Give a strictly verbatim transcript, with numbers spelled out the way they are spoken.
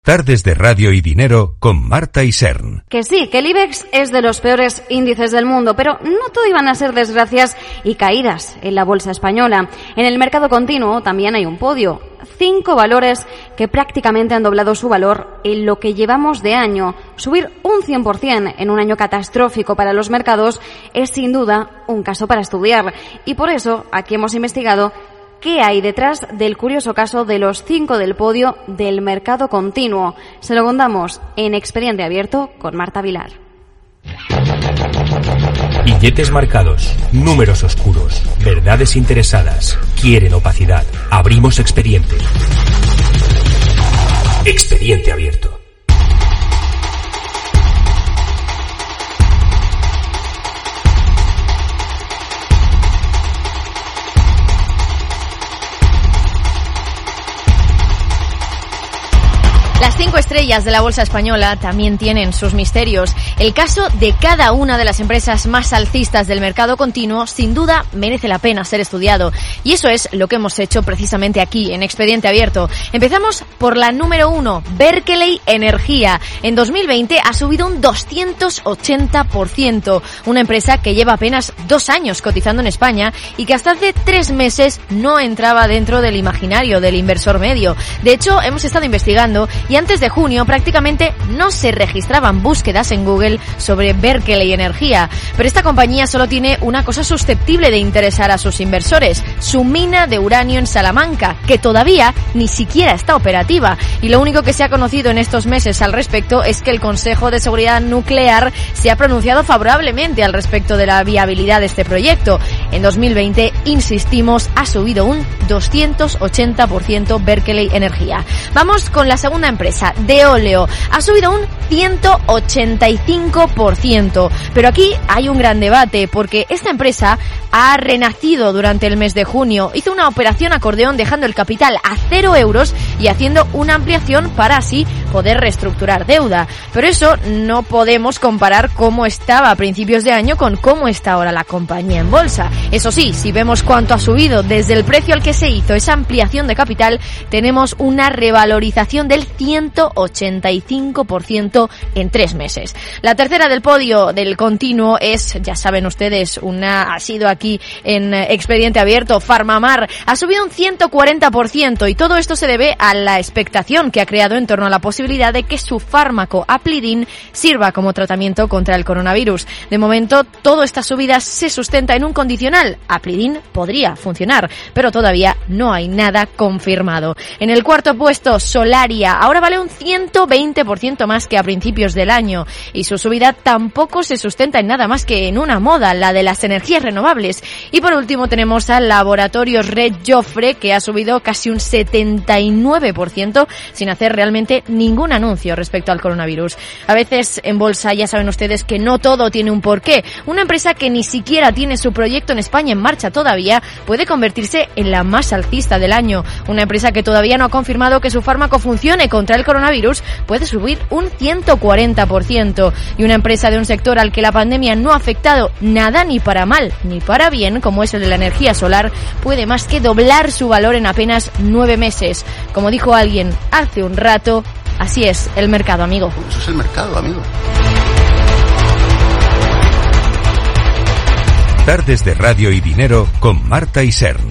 Tardes de Radio y Dinero con Marta Isern. Que sí, que el IBEX es de los peores índices del mundo, pero no todo iban a ser desgracias y caídas en la bolsa española. En el mercado continuo también hay un podio. Cinco valores que prácticamente han doblado su valor en lo que llevamos de año. Subir un cien por ciento en un año catastrófico para los mercados es sin duda un caso para estudiar. Y por eso aquí hemos investigado ¿qué hay detrás del curioso caso de los cinco del podio del mercado continuo? Se lo contamos en Expediente Abierto con Marta Vilar. Billetes marcados, números oscuros, verdades interesadas, quieren opacidad. Abrimos expediente. Expediente Abierto. Las cinco estrellas de la bolsa española también tienen sus misterios. El caso de cada una de las empresas más alcistas del mercado continuo sin duda merece la pena ser estudiado. Y eso es lo que hemos hecho precisamente aquí en Expediente Abierto. Empezamos por la número uno, Berkeley Energía. En dos mil veinte ha subido un doscientos ochenta por ciento. Una empresa que lleva apenas dos años cotizando en España y que hasta hace tres meses no entraba dentro del imaginario del inversor medio. De hecho, hemos estado investigando y antes de junio prácticamente no se registraban búsquedas en Google sobre Berkeley Energía. Pero esta compañía solo tiene una cosa susceptible de interesar a sus inversores, su mina de uranio en Salamanca, que todavía ni siquiera está operativa. Y lo único que se ha conocido en estos meses al respecto es que el Consejo de Seguridad Nuclear se ha pronunciado favorablemente al respecto de la viabilidad de este proyecto. En dos mil veinte, insistimos, ha subido un doscientos ochenta por ciento Berkeley Energía. Vamos con la segunda empresa. Empresa de óleo ha subido un ciento ochenta y cinco por ciento, pero aquí hay un gran debate porque esta empresa ha renacido durante el mes de junio, hizo una operación acordeón dejando el capital a cero euros y haciendo una ampliación para así poder reestructurar deuda, pero eso no podemos comparar cómo estaba a principios de año con cómo está ahora la compañía en bolsa. Eso sí, si vemos cuánto ha subido desde el precio al que se hizo esa ampliación de capital, tenemos una revalorización del ciento ochenta y cinco por ciento en tres meses. La tercera del podio del continuo es, ya saben ustedes, una ha sido aquí en Expediente Abierto, Farmamar. Ha subido un ciento cuarenta por ciento y todo esto se debe a la expectación que ha creado en torno a la posibilidad de que su fármaco Aplidin sirva como tratamiento contra el coronavirus. De momento, toda esta subida se sustenta en un condicional. Aplidin podría funcionar, pero todavía no hay nada confirmado. En el cuarto puesto, Solaria. Ahora vale un ciento veinte por ciento más que a principios del año y su subida tampoco se sustenta en nada más que en una moda, la de las energías renovables. Y por último tenemos al Laboratorios Red Joffre, que ha subido casi un setenta y nueve por ciento sin hacer realmente ningún anuncio respecto al coronavirus. A veces en bolsa ya saben ustedes que no todo tiene un porqué. Una empresa que ni siquiera tiene su proyecto en España en marcha todavía puede convertirse en la más alcista del año. Una empresa que todavía no ha confirmado que su fármaco funcione contra el coronavirus puede subir un ciento cuarenta por ciento. Y una empresa de un sector al que la pandemia no ha afectado nada ni para mal ni para bien, como es el de la energía solar, puede más que doblar su valor en apenas nueve meses. Como dijo alguien hace un rato, así es el mercado, amigo. Eso es el mercado, amigo. Tardes de Radio y Dinero con Marta Isern.